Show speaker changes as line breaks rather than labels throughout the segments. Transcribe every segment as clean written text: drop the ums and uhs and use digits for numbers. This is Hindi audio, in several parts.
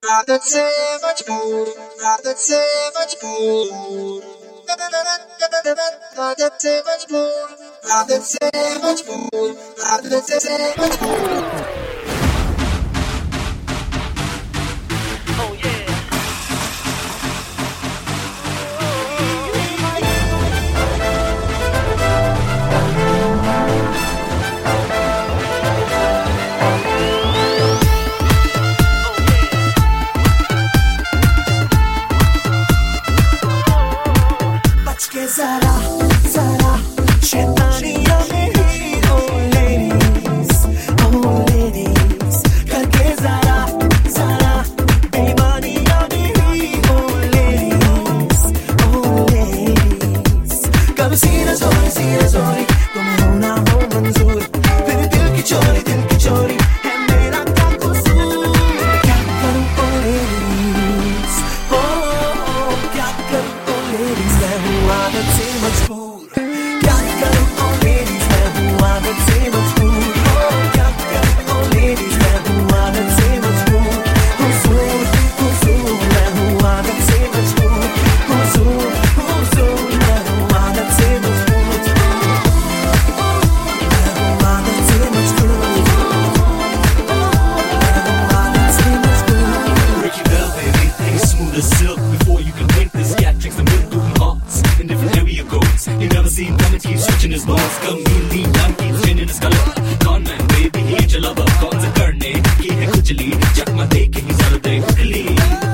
आदत से मजबूर, आदत से मजबूर, आदत से मजबूर, आदत से मजबूर, आदत से मजबूर।
Zara, Zara, शैतानियाँ मेरी, oh ladies, करके ज़रा, ज़रा, बेईमानियाँ मेरी, oh ladies, कभी सीना जोरी, तुम्हें होना हो मंजूर, फिर दिल की चोरी, है मेरा क्या कसूर, क्या करूँ oh ladies, क्या करूँ oh ladies, मैं हूँ आदत से मजबूर, क्या करूँ oh ladies, मैं हूँ आदत से मजबूर, क्या करूँ oh ladies, मैं हूँ आदत से मजबूर, हुजूर, मैं हूँ आदत से मजबूर, हुजूर, मैं हूँ आदत से मजबूर,
Break your bell, baby, ain't smooth as silk. Before you can blink, this cat drinks the milk through hearts in different area codes. You never seen him, keep switching his balls. Come mean, I'm keep changing his color. Con man, baby, he ain't your lover. Cons a karne ki hai khujli, chakma dekh ke zara de khli.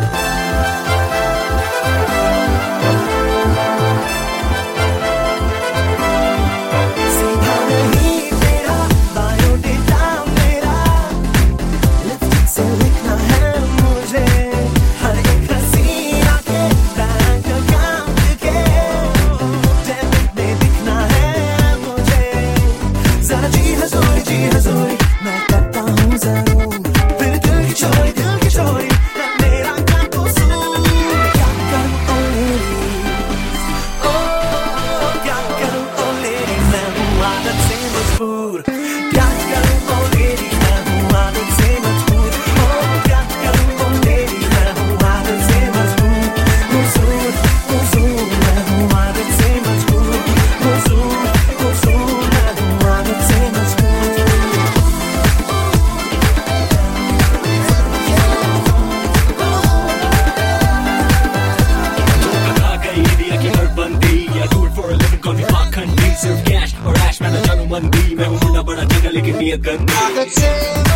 मैं करता हूँ जरूर, फिर दिल की चोरी, है मेरा क्या कसूर, क्या करूँ oh ladies, क्या करूँ oh ladies, मैं हूँ आदत से मजबूर, क्या करूँ oh ladies, मैं हूँ आदत से मजबूर, क्या करूँ oh ladies, मैं हूँ आदत से मजबूर, हुजूर, मैं हूँ आदत से मजबूर, हुजूर, मैं हूँ आदत से मजबूर।
सिर्फ कैश और ऐश मैं न जानू मंदी, मैं हूँ मुंडा बड़ा जगह लेकिन नियत गंदी।